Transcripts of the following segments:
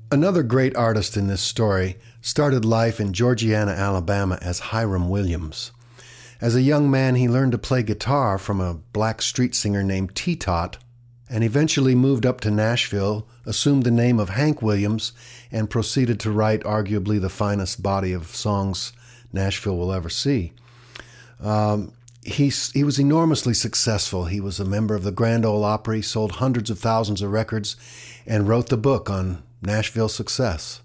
Another great artist in this story started life in Georgiana, Alabama as Hiram Williams. As a young man, he learned to play guitar from a black street singer named T-Tot, and eventually moved up to Nashville, assumed the name of Hank Williams, and proceeded to write arguably the finest body of songs Nashville will ever see. He was enormously successful. He was a member of the Grand Ole Opry, sold hundreds of thousands of records, and wrote the book on Nashville success.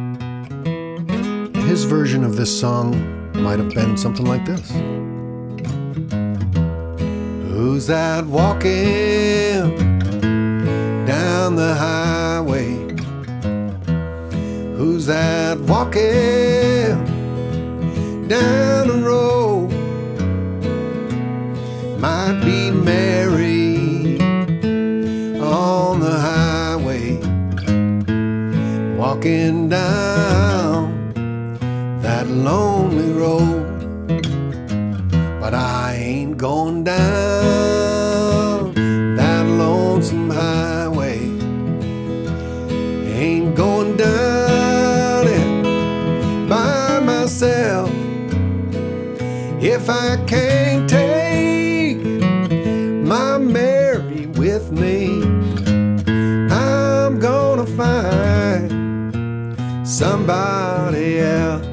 His version of this song might have been something like this. Who's that walking down the highway? Who's that walking down the road? Might be Mary on the highway, walking down that lonely road. But I ain't going down that lonesome highway. Ain't going down it by myself. If I can't take my Mary with me, I'm gonna find somebody else.